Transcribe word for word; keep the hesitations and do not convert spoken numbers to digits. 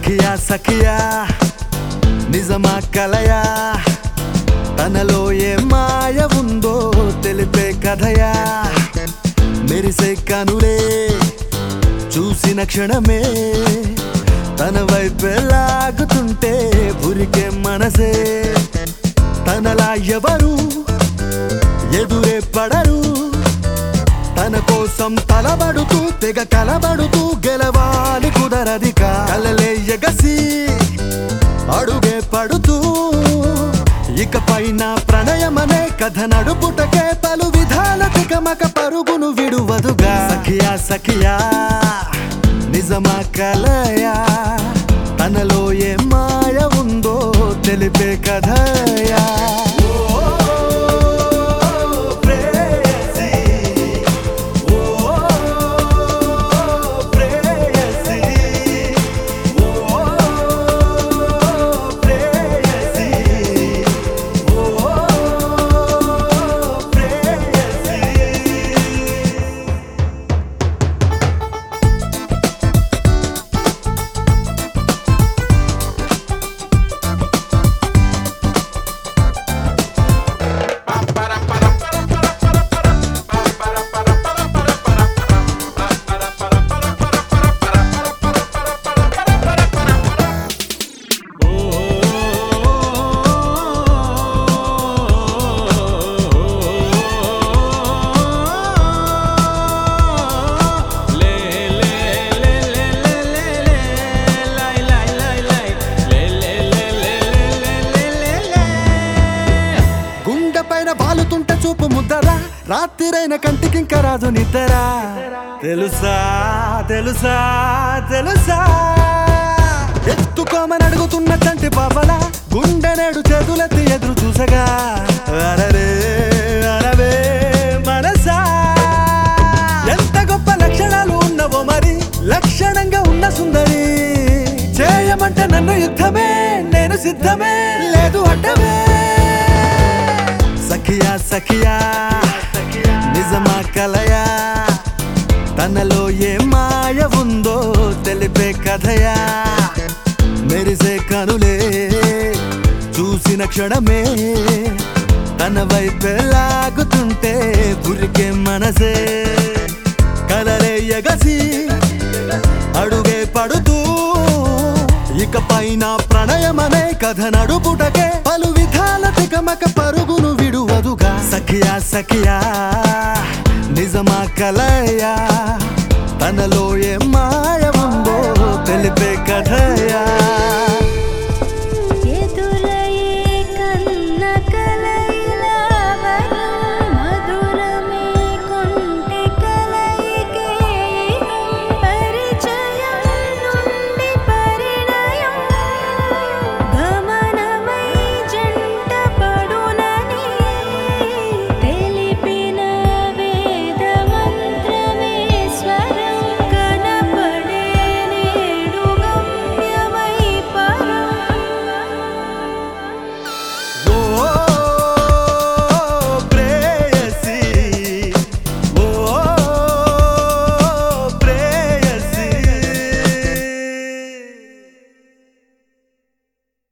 సఖియా సఖియా నిజమా కలయా తనలో ఏ మాయ ఉందో తెలిపే కథయా మెరిసే కనులే చూసిన క్షణమే తన వైపే లాగుతుంటే ఉరికే మనసే తనలా ఎవరు ఎదురే పడరు తన కోసం తలబడుతూ తెగ కలబడుతూ గెలవాలి కుదరదిక కలలే ఎగసి అడుగే పడుతూ ఇకపైన ప్రణయమనే కథ నడుపుటకే పలు విధాల తికమక పరుగును విడువదుగా సఖియా సఖియా నిజమా కలయా తనలో ఏ మాయ ఉందో తెలిపే కథయా వాలుతుంటే చూపు ముద్దరా రాత్రిరైన కంటికింక రాదు నిద్దరా తెలుసా తెలుసా తెలుసా ఎత్తుకోమని అడుగుతున్న చంటి పాపల గుండె నేడు చేతులెత్తి ఎదురు చూసగా అరరే అరవే మనసా ఎంత గొప్ప లక్షణాలు ఉన్నవో మరి లక్షణంగా ఉన్న సుందరి చేయమంటే నన్ను యుద్ధమే నేను సిద్ధమే లేదు అడ్డమే సఖియా సఖియా నిజమా కలయా తనలో ఏ మాయ ఉందో తెలిపే కథయా మెరిసే కనులే చూసిన క్షణమే తన వైపే లాగుతుంటే ఉరికే మనసే కలలే ఎగసి అడుగే పడుతూ ఇకపైన ప్రణయమనే కథ నడుపుటకే పలు విధాల తికమక పరుగును విడువదుగా సఖియా సఖియా నిజమా కలయా తనలో ఏ మాయ